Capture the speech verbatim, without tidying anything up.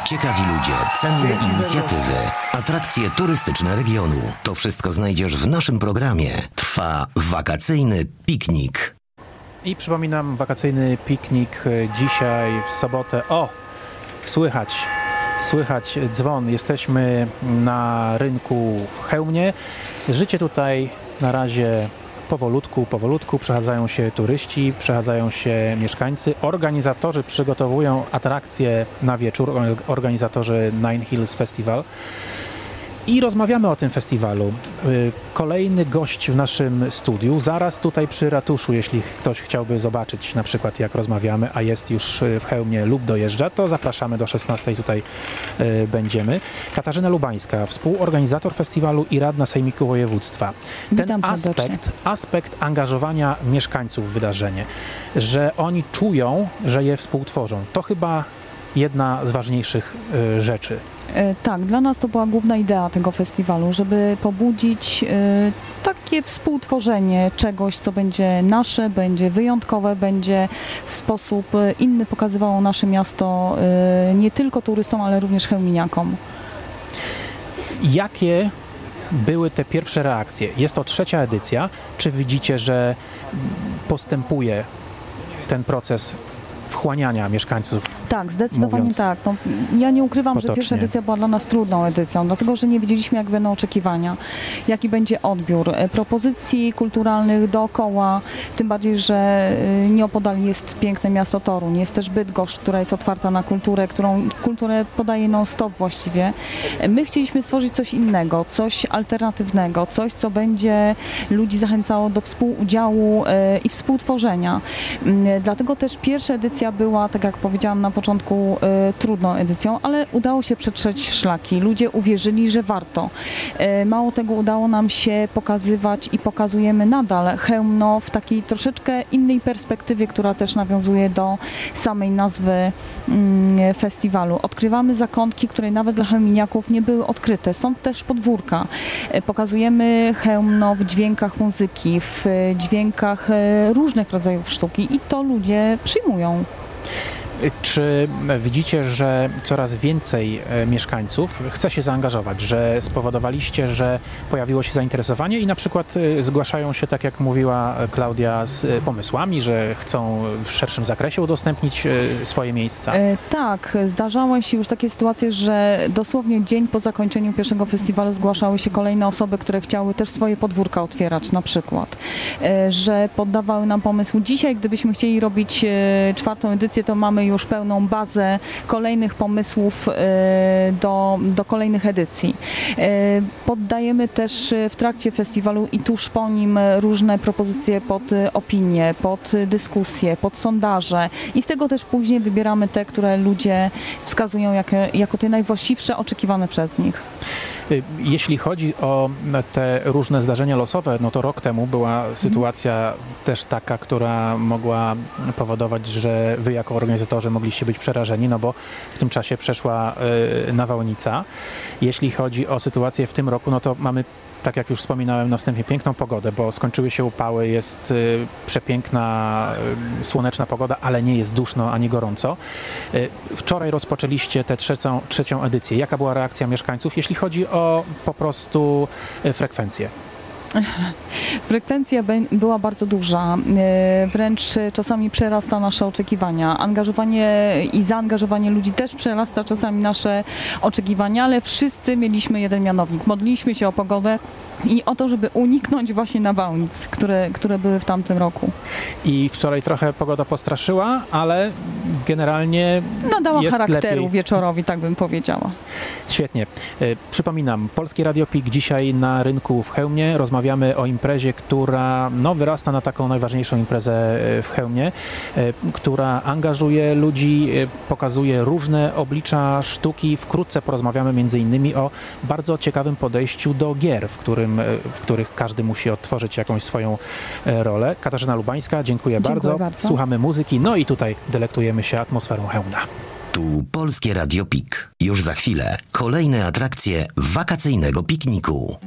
Ciekawi ludzie, cenne inicjatywy, atrakcje turystyczne regionu. To wszystko znajdziesz w naszym programie. Trwa wakacyjny piknik. I przypominam, wakacyjny piknik dzisiaj w sobotę. O, słychać, słychać dzwon. Jesteśmy na rynku w Chełmie. Życie tutaj na razie powolutku, powolutku. Przechadzają się turyści, przechadzają się mieszkańcy. Organizatorzy przygotowują atrakcje na wieczór, organizatorzy Nine Hills Festival. I rozmawiamy o tym festiwalu. Kolejny gość w naszym studiu, zaraz tutaj przy ratuszu, jeśli ktoś chciałby zobaczyć na przykład jak rozmawiamy, a jest już w Chełmie lub dojeżdża, to zapraszamy do szesnastej, tutaj będziemy. Katarzyna Lubańska, współorganizator festiwalu i radna Sejmiku Województwa. Ten aspekt, aspekt angażowania mieszkańców w wydarzenie, że oni czują, że je współtworzą, to chyba jedna z ważniejszych rzeczy. Tak, dla nas to była główna idea tego festiwalu, żeby pobudzić y, takie współtworzenie czegoś, co będzie nasze, będzie wyjątkowe, będzie w sposób inny pokazywało nasze miasto y, nie tylko turystom, ale również chełminiakom. Jakie były te pierwsze reakcje? Jest to trzecia edycja. Czy widzicie, że postępuje ten proces wchłaniania mieszkańców? Tak, zdecydowanie tak. No, ja nie ukrywam, potocznie. że pierwsza edycja była dla nas trudną edycją, dlatego że nie wiedzieliśmy, jak będą oczekiwania, jaki będzie odbiór propozycji kulturalnych dookoła, tym bardziej, że nieopodal jest piękne miasto Toruń, jest też Bydgoszcz, która jest otwarta na kulturę, którą kulturę podaje non-stop właściwie. My chcieliśmy stworzyć coś innego, coś alternatywnego, coś, co będzie ludzi zachęcało do współudziału i współtworzenia. Dlatego też pierwsza edycja była, tak jak powiedziałam na początku, y, trudną edycją, ale udało się przetrzeć szlaki. Ludzie uwierzyli, że warto. Y, mało tego, udało nam się pokazywać i pokazujemy nadal Chełmno w takiej troszeczkę innej perspektywie, która też nawiązuje do samej nazwy y, festiwalu. Odkrywamy zakątki, które nawet dla chełminiaków nie były odkryte, stąd też podwórka. Y, pokazujemy Chełmno w dźwiękach muzyki, w y, dźwiękach y, różnych rodzajów sztuki i to ludzie przyjmują. Czy widzicie, że coraz więcej mieszkańców chce się zaangażować, że spowodowaliście, że pojawiło się zainteresowanie i na przykład zgłaszają się, tak jak mówiła Klaudia, z pomysłami, że chcą w szerszym zakresie udostępnić swoje miejsca? E, tak, zdarzały się już takie sytuacje, że dosłownie dzień po zakończeniu pierwszego festiwalu zgłaszały się kolejne osoby, które chciały też swoje podwórka otwierać na przykład, e, że poddawały nam pomysł. Dzisiaj, gdybyśmy chcieli robić e, czwartą edycję, to mamy już pełną bazę kolejnych pomysłów do, do kolejnych edycji. Poddajemy też w trakcie festiwalu i tuż po nim różne propozycje pod opinie, pod dyskusje, pod sondaże i z tego też później wybieramy te, które ludzie wskazują jako, jako te najwłaściwsze, oczekiwane przez nich. Jeśli chodzi o te różne zdarzenia losowe, no to rok temu była sytuacja mm. też taka, która mogła powodować, że wy jako organizatorzy mogliście być przerażeni, no bo w tym czasie przeszła y, nawałnica. Jeśli chodzi o sytuację w tym roku, no to mamy, tak jak już wspominałem na wstępie, piękną pogodę, bo skończyły się upały, jest y, przepiękna, y, słoneczna pogoda, ale nie jest duszno ani gorąco. Y, wczoraj rozpoczęliście tę trzecią, trzecią edycję. Jaka była reakcja mieszkańców, jeśli chodzi o po prostu y, frekwencję? Frekwencja była bardzo duża, wręcz czasami przerasta nasze oczekiwania. Angażowanie i zaangażowanie ludzi też przerasta czasami nasze oczekiwania, ale wszyscy mieliśmy jeden mianownik. Modliliśmy się o pogodę i o to, żeby uniknąć właśnie nawałnic, które, które były w tamtym roku. I wczoraj trochę pogoda postraszyła, ale generalnie nadała jest charakteru lepiej. Wieczorowi, tak bym powiedziała. Świetnie. Przypominam, Polskie Radio Pik dzisiaj na rynku w Chełmie. Rozmawiamy o imprezie, która no, wyrasta na taką najważniejszą imprezę w Chełmie, która angażuje ludzi, pokazuje różne oblicza sztuki. Wkrótce porozmawiamy między innymi o bardzo ciekawym podejściu do gier, w, którym, w których każdy musi odtworzyć jakąś swoją rolę. Katarzyna Lubańska, dziękuję, dziękuję bardzo. bardzo. Słuchamy muzyki, no i tutaj delektujemy się atmosferą Chełmna. Tu Polskie Radio Pik. Już za chwilę kolejne atrakcje wakacyjnego pikniku.